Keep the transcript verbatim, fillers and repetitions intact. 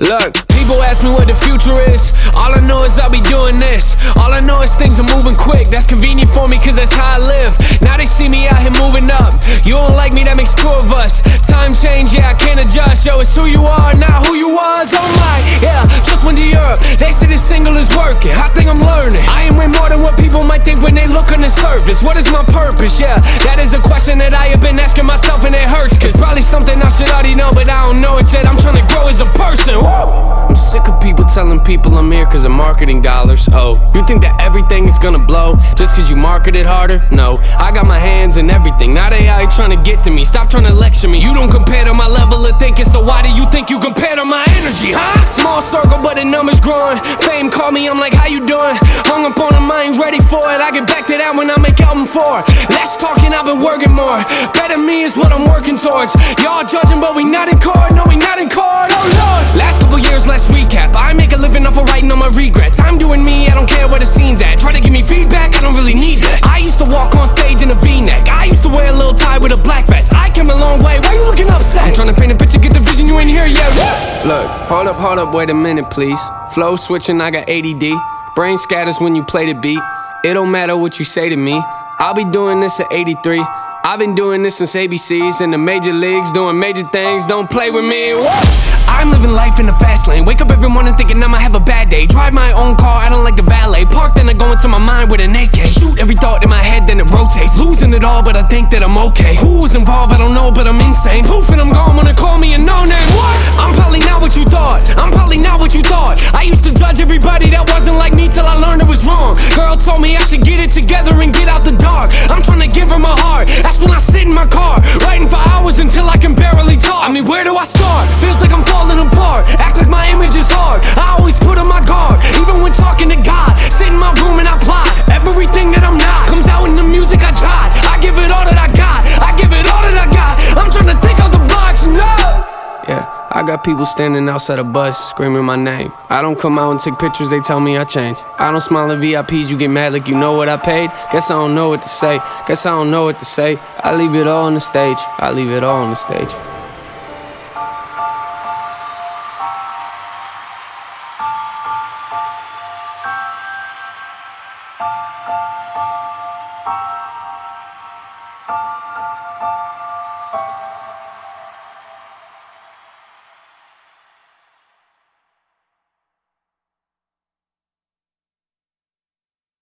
Look, people ask me what the future is. All I know is I'll be doing this. All I know is things are moving quick. That's convenient for me cause that's how I live. Now they see me out here moving up. You don't like me, that makes two of us. Time change, yeah, I can't adjust. Yo, it's who you are, not who you was. Oh my, yeah, just went to Europe. They say this single is working. I think I'm learning. I am way more than what people might think when they look on the surface. What is my purpose? Yeah, that is a question that I have been asking myself and it hurts. Cause probably something I should already know, but I don't know it yet. I'm trying to grow as a person. Whoa. I'm sick of people telling people I'm here cause of marketing dollars. Oh, you think that everything is gonna blow just cause you market it harder? No, I got my hands in everything. Now they out here trying to get to me. Stop trying to lecture me. You don't compare to my level of thinking, so why do you think you compare to my energy, huh? Small circle but the numbers growing. Fame call me, I'm like, how you doing? Hung up on them, I ain't ready for it. I get back to that when I make album four. Less talking, I've been working more. Better me is what I'm working towards. Y'all judging but we not in court. No, we not in court, oh lord. Last couple years, let's recap. I make a living off of writing on my regrets. I'm doing me, I don't care where the scene's at. Try to give me feedback, I don't really need that. I used to walk on stage in a V-neck. I used to wear a little tie with a black vest. I came a long way, why you looking upset? I'm trying to paint a picture, get the vision, you ain't here yet. Look, hold up, hold up, wait a minute please. Flow switching, I got A D D. Brain scatters when you play the beat. It don't matter what you say to me. I'll be doing this at eighty-three. I've been doing this since A B Cs in the major leagues, doing major things, don't play with me. Whoa. I'm living life in the fast lane. Wake up every morning thinking I'ma have a bad day. Drive my own car, I don't like the valet. Park, then I go into my mind with an A K. Shoot every thought in my head, then it rotates. Losing it all, but I think that I'm okay. Who was involved, I don't know, but I'm insane. Poof, and I'm gone when they call me a no-name. What? I'm probably not what you thought. I'm probably not what you thought. I used to judge everybody that wasn't like me till I learned it was wrong. Girl told me I should get it together and get out the dark. I'm trying to give her my heart. That's when I sit in my car, writing for hours until I can barely talk. I mean, where do I start? Feels like I'm falling apart. Act like my image is hard. I always put on my guard, even when talking to God. Sit in my room and I plot. Everything that I'm not comes out in the music I tried. I give it all that I got. I give it all that I got. I'm trying to think of the box, no. Yeah, I got people standing outside a bus screaming my name. I don't come out and take pictures, they tell me I changed. I don't smile at V I Ps, you get mad like you know what I paid. Guess I don't know what to say. Guess I don't know what to say. I leave it all on the stage. I leave it all on the stage.